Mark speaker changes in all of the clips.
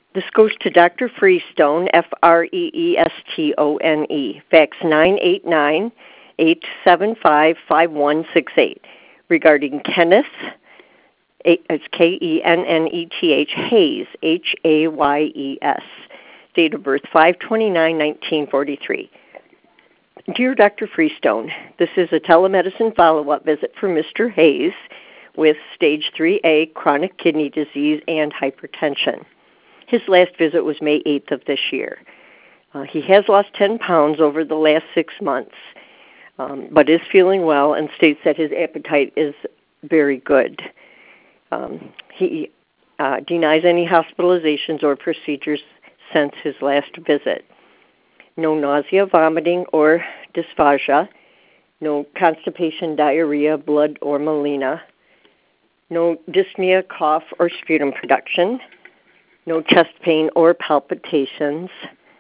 Speaker 1: This goes to Dr. Freestone, Freestone, fax 989-875-5168, regarding Kenneth, it's Kenneth, Hayes, Hayes, date of birth 5/29/1943. Dear Dr. Freestone, this is a telemedicine follow-up visit for Mr. Hayes with stage 3A chronic kidney disease and hypertension. His last visit was May 8th of this year. He has lost 10 pounds over the last 6 months, but is feeling well and states that his appetite is very good. He denies any hospitalizations or procedures since his last visit. No nausea, vomiting, or dysphagia. No constipation, diarrhea, blood, or melena. No dyspnea, cough, or sputum production. No chest pain or palpitations.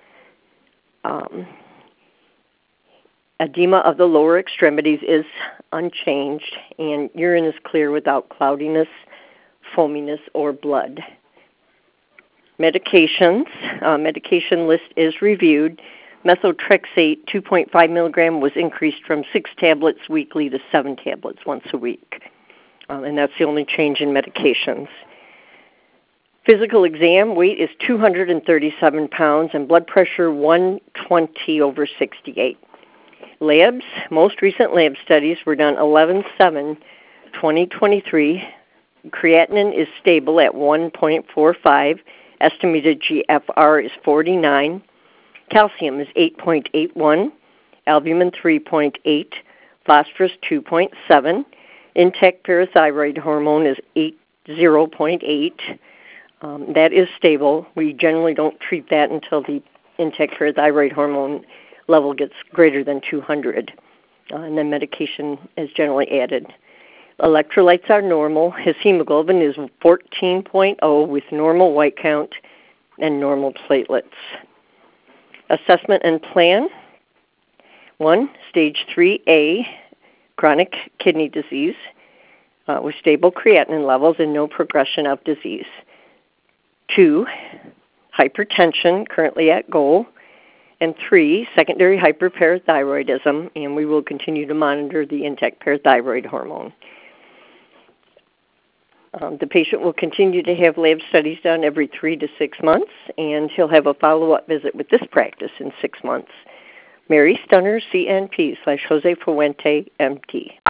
Speaker 1: Edema of the lower extremities is unchanged, and urine is clear without cloudiness, foaminess, or blood. Medications. Medication list is reviewed. Methotrexate 2.5 milligram was increased from 6 tablets weekly to 7 tablets once a week. And that's the only change in medications. Physical exam, weight is 237 pounds and blood pressure 120/68. Labs, most recent lab studies were done 11/7/2023. Creatinine is stable at 1.45. Estimated GFR is 49. Calcium is 8.81. Albumin 3.8. Phosphorus 2.7. Intact parathyroid hormone is 0.8. That is stable. We generally don't treat that until the intact parathyroid hormone level gets greater than 200. And then medication is generally added. Electrolytes are normal. His hemoglobin is 14.0 with normal white count and normal platelets. Assessment and plan. 1, stage 3A, chronic kidney disease with stable creatinine levels and no progression of disease. 2, hypertension, currently at goal. And 3, secondary hyperparathyroidism, and we will continue to monitor the intact parathyroid hormone. The patient will continue to have lab studies done every 3 to 6 months, and he'll have a follow-up visit with this practice in 6 months. Mary Stunner, CNP /Jose Fuente, MD.